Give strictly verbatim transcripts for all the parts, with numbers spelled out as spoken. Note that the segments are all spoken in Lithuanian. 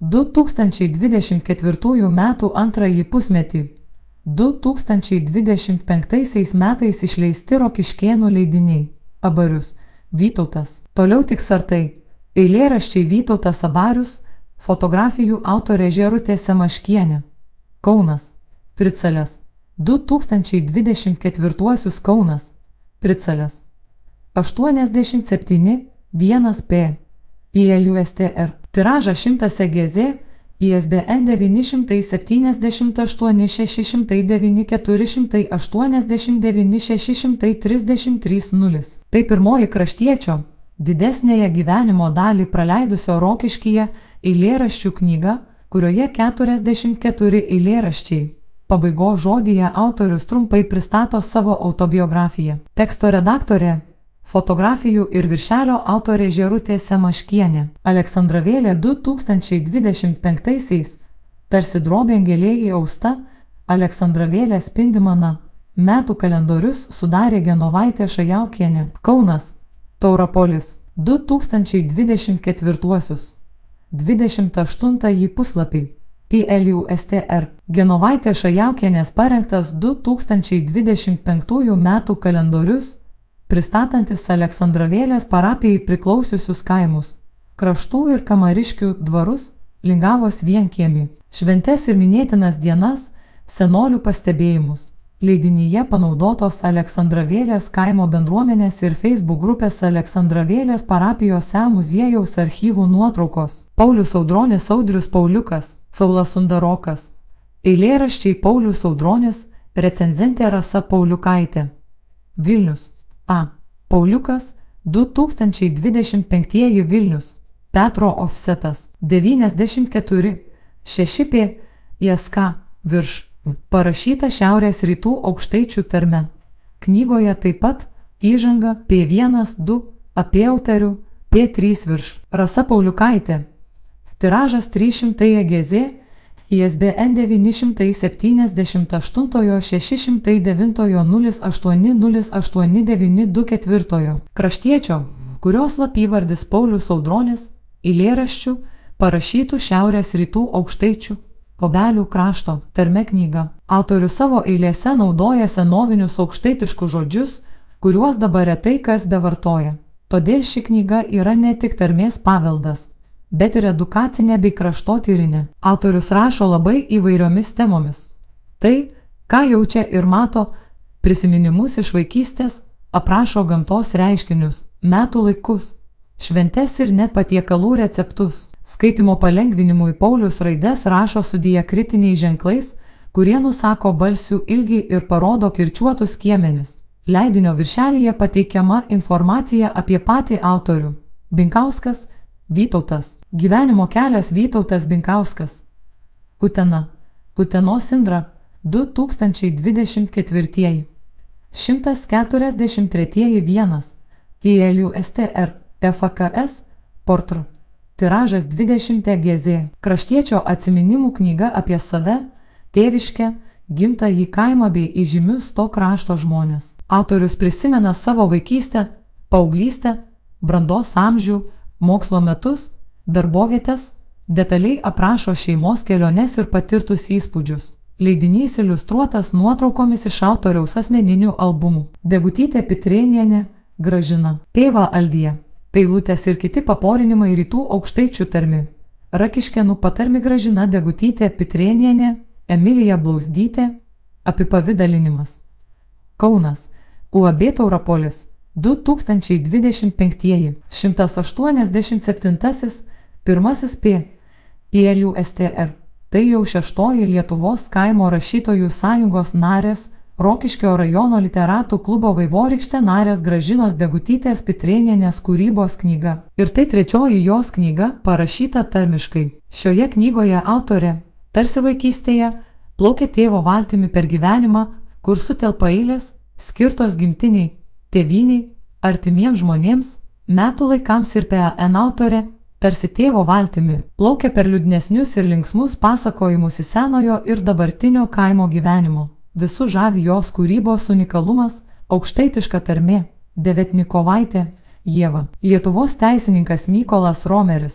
du tūkstančiai dvidešimt ketvirtųjų metų antrąjį pusmetį. du tūkstančiai dvidešimt penktaisiais metais išleisti Rokiškėnų leidiniai. Abarius. Vytautas. Toliau tik sartai. Eilėraščiai Vytautas Abarius. Fotografijų autorė Žerutė Semaškienė. Kaunas. Pricalės. du tūkstančiai dvidešimt ketvirtuosius Kaunas. Pricalės. aštuoniasdešimt septyni vienas p. I L U S T R. Tiražas šimtas E G Z. I S B N devyni šimtai septyniasdešimt aštuoni šeši šimtai devyni keturi šimtai aštuoniasdešimt devyni šeši šimtai trisdešimt trys nulis. Tai pirmoji kraštiečio, didesnėje gyvenimo dalį praleidusio Rokiškyje, eilėraščių knyga, kurioje keturiasdešimt keturi eilėraščiai. Pabaigos žodyje autorius trumpai pristato savo autobiografiją. Teksto redaktorė, fotografijų ir viršelio autorė Žerutė Semaškienė. Aleksandravėlė du tūkstančiai dvidešimt penktaisiais. Tarsi drobė angelė įausta, Aleksandravėlė spindi mana. Metų kalendorius sudarė Genovaitė Šajaukienė. Kaunas. Taurapolis. du tūkstančiai dvidešimt ketvirtuosius. dvidešimt aštuntąjį puslapį. I L U S T R. Genovaitė Šajaukienės parengtas du tūkstančiai dvidešimt penktųjų metų kalendorius, pristatantis Aleksandravėlės parapijai priklausiusius kaimus, Kraštų ir Kamariškių dvarus, Lingavos vienkiemį, šventes ir minėtinas dienas, senolių pastebėjimus. Leidinyje panaudotos Aleksandravėlės kaimo bendruomenės ir Facebook grupės Aleksandravėlės parapijos muziejaus archyvų nuotraukos. Paulius Audronis Audrius Pauliukas, Saulas Sundarokas. Eilėraščiai Paulius Audronis, recenzentė Rasa Pauliukaitė. Vilnius. A. Pauliukas, du tūkstančiai dvidešimt penktieji Vilnius. Petro ofsetas. devyniasdešimt keturi šeši p. I S K. Virš. Parašyta Šiaurės rytų aukštaičių tarme. Knygoje taip pat įžanga P vienas du, apie autorių P trys virš. Rasa Pauliukaitė. Tiražas trys šimtai E G Z. I S B N devyni šimtai septyniasdešimt aštuoni šeši šimtai devyni nulis aštuoni nulis aštuoni devyni du keturi. Kraštiečio, kurios slapyvardis Paulius Audronis, eilėraščių, parašytų Šiaurės rytų aukštaičių, Obelių krašto, tarme knyga. Autorius savo eilėse naudoja senovinius aukštaitiškus žodžius, kuriuos dabar retai kas bevartoja. Todėl ši knyga yra ne tik tarmės paveldas, bet ir edukacinė bei kraštotyrinė. Autorius rašo labai įvairiomis temomis. Tai, ką jaučia ir mato, prisiminimus iš vaikystės, aprašo gamtos reiškinius, metų laikus, šventes ir net patiekalų receptus. Skaitimo palengvinimui Paulius raides rašo su diakritiniais ženklais, kurie nusako balsių ilgį ir parodo kirčiuotus skiemenis. Leidinio viršelyje pateikiama informacija apie patį autorių. Binkauskas, Vytautas. Gyvenimo kelias Vytautas Binkauskas. Utena. Utenos Indra. du tūkstančiai dvidešimt ketvirtieji. šimtas keturiasdešimt tretieji vienas. I L U S T R. F A K S. Portr. Tiražas dvidešimt E G Z. Kraštiečio atsiminimų knyga apie save, tėviškę, gimtąjį kaimą bei įžymius to krašto žmonės. Autorius prisimena savo vaikystę, paauglystę, brandos amžių, mokslo metus, darbovietės, detaliai aprašo šeimos keliones ir patirtus įspūdžius. Leidinys iliustruotas nuotraukomis iš autoriaus asmeninių albumų. Degutytė Pitrėnienė, Gražina. Tėva Aldija. Peilutės ir kiti paporinimai rytų aukštaičių tarmi. Rakiškėnų patarmi Gražina Degutytė Pitrėnienė, Emilija Blauzdytė. Apipavidalinimas. Kaunas. U A B Taurapolis. du tūkstančiai dvidešimt penktieji. šimtas aštuoniasdešimt septintasis. Pirmasis P. I L U S T R. Tai jau šeštoji Lietuvos kaimo rašytojų sąjungos narės, Rokiškio rajono literatų klubo Vaivorykštė narės Gražinos Degutytės Pitrėnienės kūrybos knyga. Ir tai trečioji jos knyga, parašyta tarmiškai. Šioje knygoje autorė, tarsi vaikystėje, plaukė tėvo valtimi per gyvenimą, kur sutelpa eilės, skirtos gimtiniai, tėvyniai, artimiems žmonėms, metų laikams ir P A N autorė, tarsi tėvo valtimi, plaukė per liūdnesnius ir linksmus pasakojimus į senojo ir dabartinio kaimo gyvenimo. Visų žavi jos kūrybos unikalumas, aukštaitiška tarmė. Devetnikovaitė, Ieva. Lietuvos teisininkas Mykolas Romeris.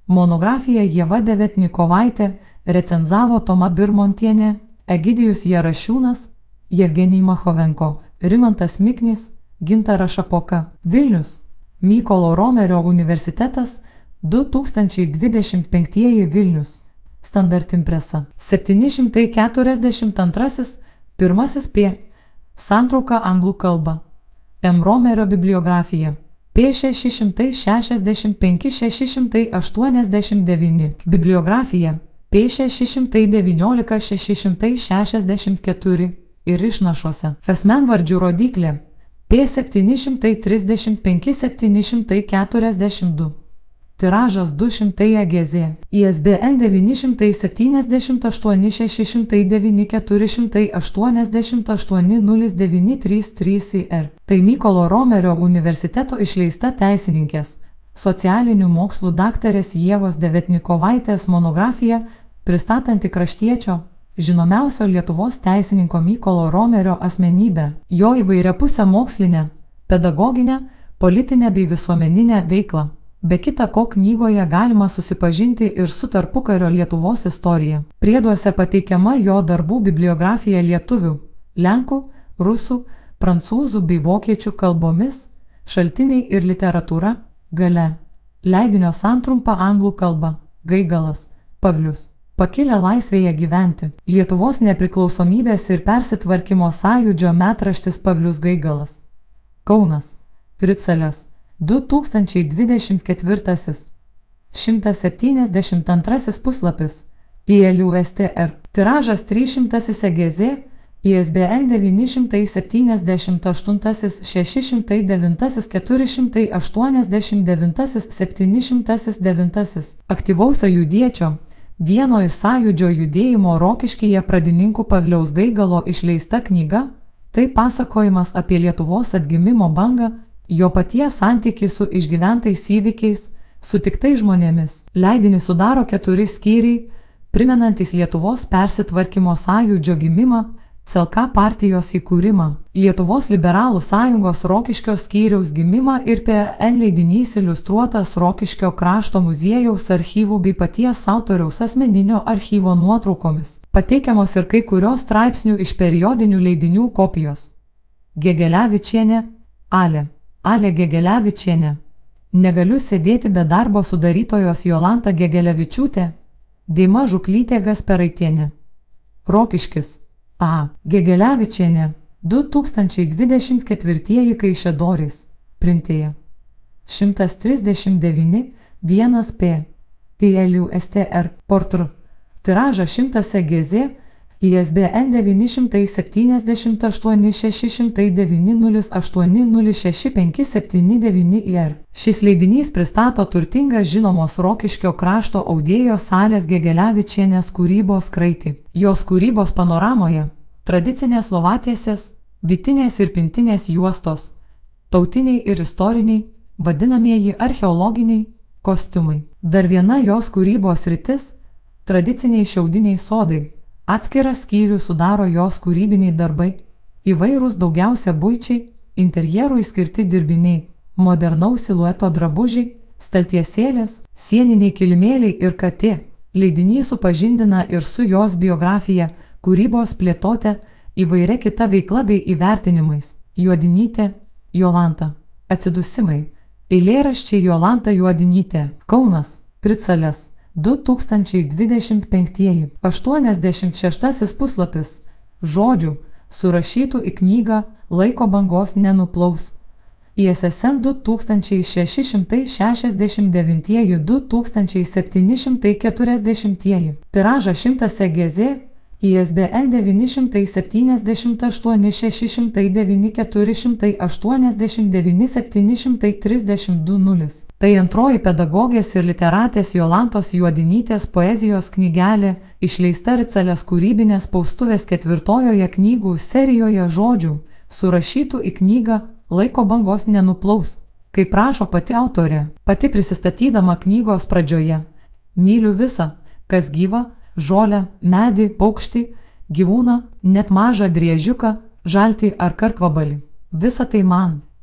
Monografiją Ieva Devetnikovaitė recenzavo Toma Birmontienė, Egidijus Jarašiūnas, Jevgenij Machovenko, Rimantas Miknis, Gintaras Šapoka. Vilnius. Mykolo Romerio universitetas, du tūkstančiai dvidešimt penktieji Vilnius. Standart Impresa. septyni šimtai keturiasdešimt antrasis, pirmasis P. Santrauka anglų kalba. M. Romerio bibliografija. P šeši šimtai šešiasdešimt penki šeši šimtai aštuoniasdešimt devyni. Bibliografija. P šeši šimtai devyniolika šeši šimtai šešiasdešimt keturi. Ir išnašuose. Asmenvardžių rodiklė. P septyni šimtai trisdešimt penki septyni šimtai keturiasdešimt du. Tiražas du šimtai E G Z. I S B N devyni šimtai septyniasdešimt aštuoni šeši šimtai devyni keturi šimtai aštuoniasdešimt aštuoni nulis devyni trys trys I R. Tai Mykolo Romerio universiteto išleista teisininkės, socialinių mokslų daktarės Ievos Devetnikovaitės monografija, pristatanti kraštiečio, žinomiausio Lietuvos teisininko Mykolo Romerio asmenybę, jo įvairiapusę mokslinę, pedagoginę, politinę bei visuomeninę veiklą. Be kita ko knygoje galima susipažinti ir su tarpukario Lietuvos istorija. Prieduose pateikiama jo darbų bibliografija lietuvių, lenkų, rusų, prancūzų bei vokiečių kalbomis, šaltiniai ir literatūra, gale. Leidinio santrumpa anglų kalba, Gaigalas, Pavlius. Pakilę laisvėje gyventi. Lietuvos nepriklausomybės ir persitvarkymo sąjūdžio metraštis Pavlius Gaigalas. Kaunas. Pricelės. du tūkstančiai dvidešimt ketvirtasis. šimtas septyniasdešimt antrasis puslapis. I L U S T R. Tiražas trys šimtasis E G Z. I S B N devyni šimtai septyniasdešimt aštuntasis šeši šimtai devintasis keturi šimtai aštuoniasdešimt devintasis septyni šimtasis devintasis. Aktyvaus sąjūdiečio, vieno iš sąjūdžio judėjimo Rokiškyje pradininkų Pavliaus Gaigalo išleista knyga, tai pasakojimas apie Lietuvos atgimimo bangą, jo paties santykį su išgyventais įvykiais, sutiktais žmonėmis. Leidinį sudaro keturi skyriai, primenantys Lietuvos persitvarkymo sąjūdžio gimimą, C L K partijos įkūrimą, Lietuvos liberalų sąjungos Rokiškio skyriaus gimimą ir P N leidinys iliustruotas Rokiškio krašto muziejaus archyvų bei paties autoriaus asmeninio archyvo nuotraukomis. Pateikiamos ir kai kurios straipsnių iš periodinių leidinių kopijos. Gegelevičienė, Ale. Ale Gegelevičienė. Negaliu sėdėti be darbo sudarytojos Jolanta Gegelevičiūtė. Deima Žuklytė Gasperaitienė. Rokiškis. A. Gegelevičienė. du tūkstančiai dvidešimt ketvirtieji Kaišiadorys. Printėja. šimtas trisdešimt devyni vienas P. I L U S T R. Portr. Tiražas šimtas E G Z. I S B N devyni šimtai septyniasdešimt aštuoni šeši šimtai devyni nulis aštuoni nulis šeši penki septyni devyni I R. Šis leidinys pristato turtingą žinomos Rokiškio krašto audėjos Alės Gegelevičienės kūrybos kraitį. Jos kūrybos panoramoje tradicinės lovatiesės, vytinės ir pintinės juostos, tautiniai ir istoriniai, vadinamieji archeologiniai kostiumai. Dar viena jos kūrybos sritis – tradiciniai šiaudiniai sodai. Atskiras skyrių sudaro jos kūrybiniai darbai, įvairūs daugiausia buičiai, interjerui skirti dirbiniai, modernaus silueto drabužiai, staltiesėlės, sieniniai kilimėliai ir katė. Leidinys supažindina ir su jos biografija, kūrybos plėtote, įvairia kita veikla bei įvertinimais. Juodinytė, Jolanta. Atsidusimai. Eilėraščiai Jolanta Juodinytė. Kaunas. Pricelės. du tūkstančiai dvidešimt penktieji. aštuoniasdešimt šeštasis puslapis. Žodžių, surašytų į knygą Laiko bangos nenuplaus. I S S N du tūkstančiai šeši šimtai šešiasdešimt devyni du tūkstančiai septyni šimtai keturiasdešimtieji. Tiražas šimtas E G Z. I S B N devyni šimtai septyniasdešimt aštuoni šeši šimtai devyni keturi šimtai aštuoniasdešimt devyni septyni šimtai trisdešimt du nulis. Tai antroji pedagogės ir literatės Jolantos Juodinytės poezijos knygelė, išleista Ricelės kūrybinės spaustuvės ketvirtojoje knygų serijoje žodžių, surašytų į knygą Laiko bangos nenuplaus, kaip rašo pati autorė, pati prisistatydama knygos pradžioje. Myliu visą, kas gyva, žolę, medį, paukštį, gyvūną, net mažą driežiuką, žaltį ar karkvabalį. Visa tai man.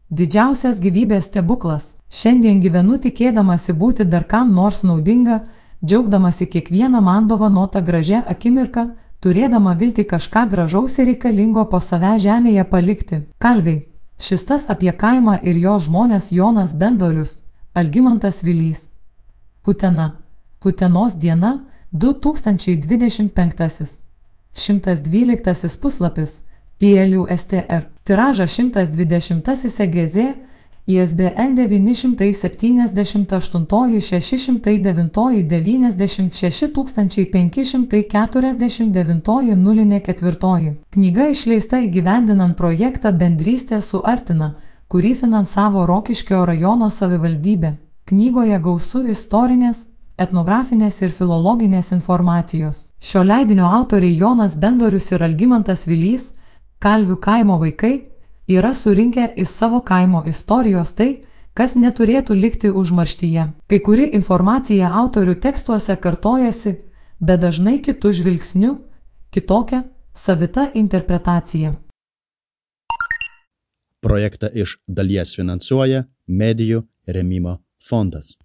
Didžiausias gyvybės stebuklas. Šiandien gyvenu tikėdamasi būti dar kam nors naudinga, džiaugdamasi kiekvieną man dovanotą gražią akimirką, turėdama viltį kažką gražaus ir reikalingo po save žemėje palikti. Kalviai. Šis tas apie kaimą ir jo žmonės Jonas Bendorius, Algimantas Vilys. Utena. Utenos diena, du tūkstančiai dvidešimt penktasis. šimtas dvyliktasis puslapis. I L U S T R. Tiražas šimtas dvidešimtasis E G Z. I S B N devyni šimtai septyniasdešimt aštuoni šeši šimtai devyni devyniasdešimt šeši tūkstančiai penki šimtai keturiasdešimt devyni nulis keturi. Knyga išleista įgyvendinant projektą Bendrystė su Artina, kurį finansavo Rokiškio rajono savivaldybė. Knygoje gausu istorinės, etnografinės ir filologinės informacijos. Šio leidinio autoriai Jonas Bendorius ir Algimantas Vilys, Kalvių kaimo vaikai, yra surinkę į savo kaimo istorijos tai, kas neturėtų likti užmarštyje. Kai kuri informacija autorių tekstuose kartojasi, bet dažnai kitų žvilgsnių, kitokia, savita interpretacija. Projektą iš dalies finansuoja Medijų rėmimo fondas.